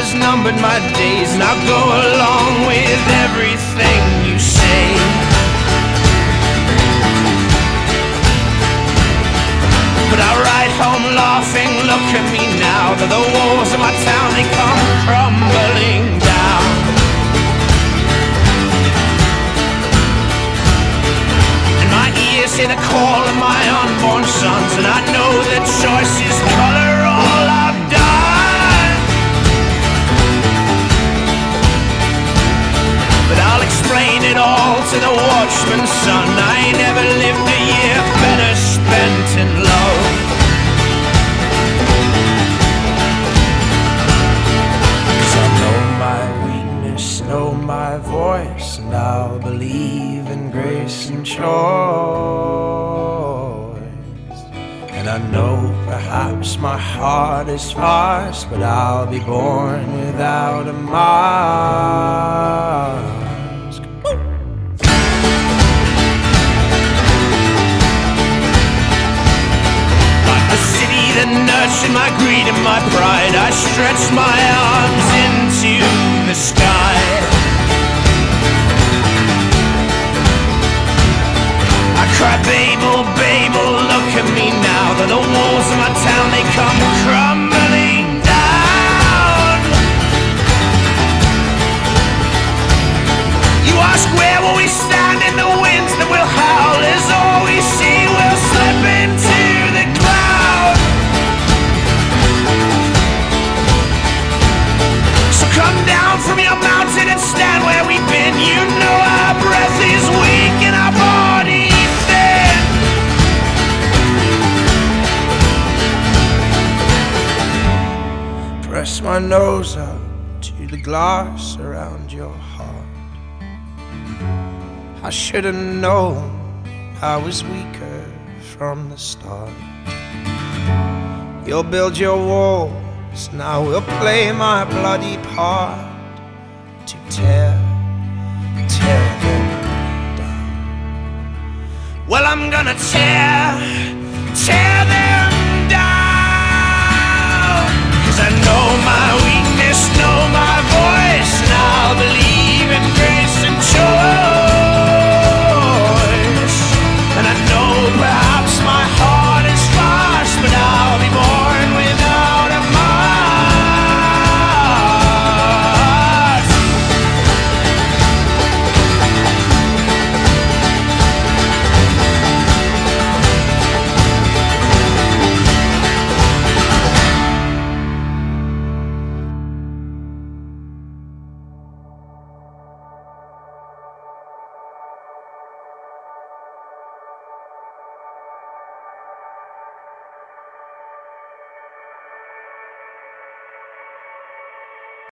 has numbered my days, and I'll go along with everything you say. But I ride home laughing, look at me now, that the walls of my town, they come crumbling down. And my ears hear the call of my unborn sons, and I know that choice is color all I've done. But I'll explain it all to the watchman's son. I ain't never lived a year better spent in love. Cause I know my weakness, know my voice, and I'll believe in grace and choice. And I know perhaps my heart is sparse, but I'll be born without a mask. Like the city that nurtured my greed and my pride, I stretched my arms into the sky. I cry, Babel, Babel, look at me now, that the walls of my town, they come crumbling down. You ask where will we stand in the winds that will howl, as all we see will slip into the cloud. So come down from your mountain and stand where we've been. You know our breath is weak and our body thin. Press my nose up to the glass around your heart. I should have known I was weaker from the start. You'll build your walls, and I will play my bloody part to tear them down. Well, I'm gonna tear them